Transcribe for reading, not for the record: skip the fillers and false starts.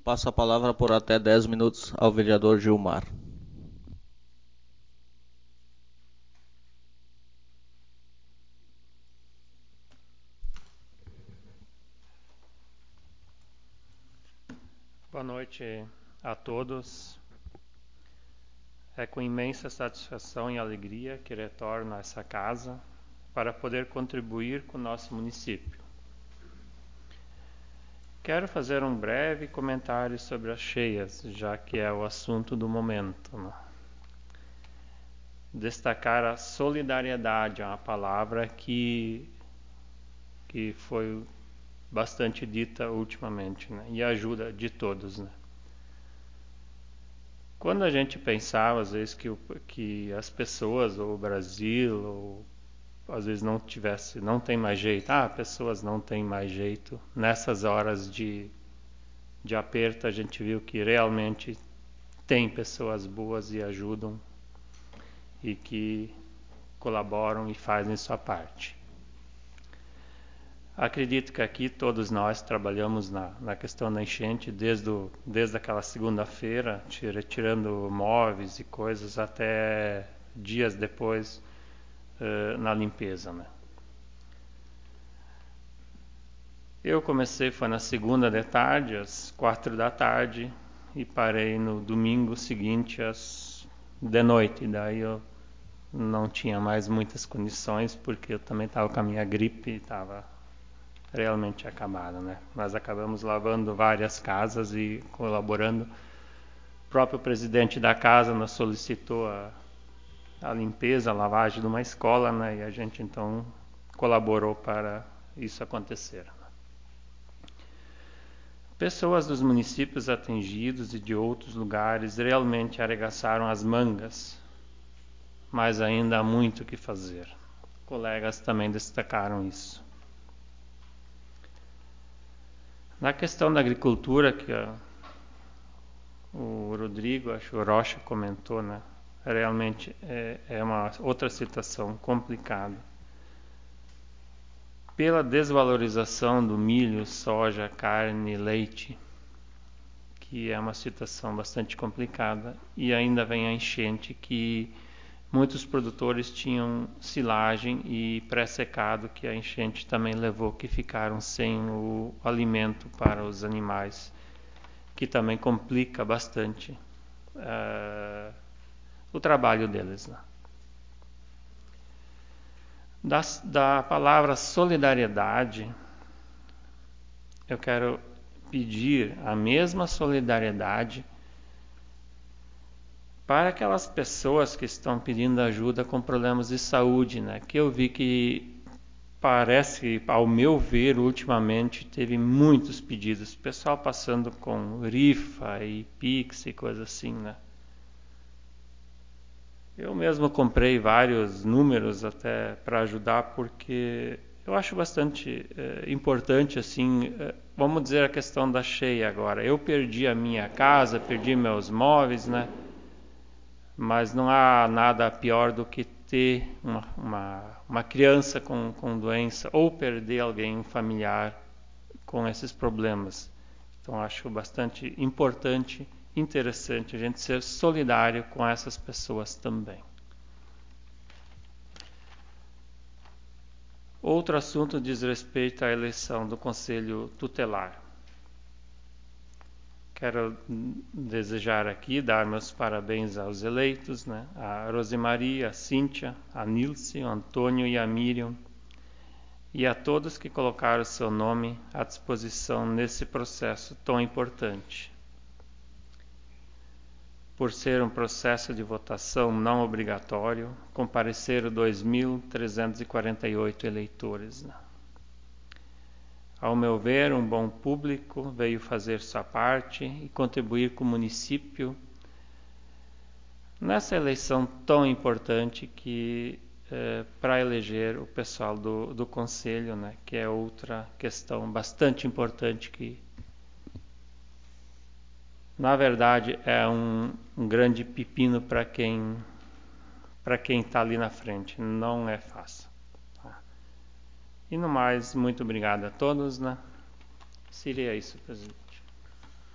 Passo a palavra por até 10 minutos ao vereador Gilmar. Boa noite a todos. É com imensa satisfação e alegria que retorno a essa casa para poder contribuir com o nosso município. Quero fazer um breve comentário sobre as cheias, já que é o assunto do momento, né? Destacar a solidariedade, é uma palavra que foi bastante dita ultimamente, né? E a ajuda de todos, né? Quando a gente pensava, às vezes, que as pessoas, ou o Brasil, ou às vezes não tem mais jeito, pessoas não têm mais jeito, nessas horas de aperto a gente viu que realmente tem pessoas boas e ajudam e que colaboram e fazem sua parte. Acredito que aqui todos nós trabalhamos na questão da enchente desde aquela segunda-feira, tirando móveis e coisas até dias depois na limpeza, né? Eu comecei, foi na segunda de tarde, às 4 da tarde, e parei no domingo seguinte, de noite. Daí eu não tinha mais muitas condições, porque eu também estava com a minha gripe e estava realmente acabada, né? Nós acabamos lavando várias casas e colaborando. O próprio presidente da casa nos solicitou a limpeza, a lavagem de uma escola, né? E a gente então colaborou para isso acontecer. Pessoas dos municípios atingidos e de outros lugares realmente arregaçaram as mangas, mas ainda há muito o que fazer. Colegas também destacaram isso. Na questão da agricultura, que o Rodrigo, acho que o Rocha comentou, né? Realmente é uma outra situação complicada. Pela desvalorização do milho, soja, carne, leite, que é uma situação bastante complicada, e ainda vem a enchente, que muitos produtores tinham silagem e pré-secado, que a enchente também levou, que ficaram sem o alimento para os animais, que também complica bastante o trabalho deles, né? Da palavra solidariedade, eu quero pedir a mesma solidariedade para aquelas pessoas que estão pedindo ajuda com problemas de saúde, né? Que eu vi que parece, ao meu ver, ultimamente teve muitos pedidos, pessoal passando com rifa e pix e coisa assim, né? Eu mesmo comprei vários números até para ajudar, porque eu acho bastante importante, assim, vamos dizer a questão da cheia agora. Eu perdi a minha casa, perdi meus móveis, né? Mas não há nada pior do que ter uma criança com doença ou perder alguém, um familiar, com esses problemas. Então acho bastante importante, interessante a gente ser solidário com essas pessoas também. Outro assunto diz respeito à eleição do Conselho Tutelar. Quero desejar aqui, dar meus parabéns aos eleitos, né? A Rosemaria, a Cíntia, a Nilce, o Antônio e a Miriam, e a todos que colocaram seu nome à disposição nesse processo tão importante. Por ser um processo de votação não obrigatório, compareceram 2.348 eleitores, né? Ao meu ver, um bom público veio fazer sua parte e contribuir com o município nessa eleição tão importante que para eleger o pessoal do conselho, né, que é outra questão bastante importante que, na verdade, é um grande pepino para quem está ali na frente. Não é fácil. E no mais, muito obrigado a todos, né? Seria isso, presidente.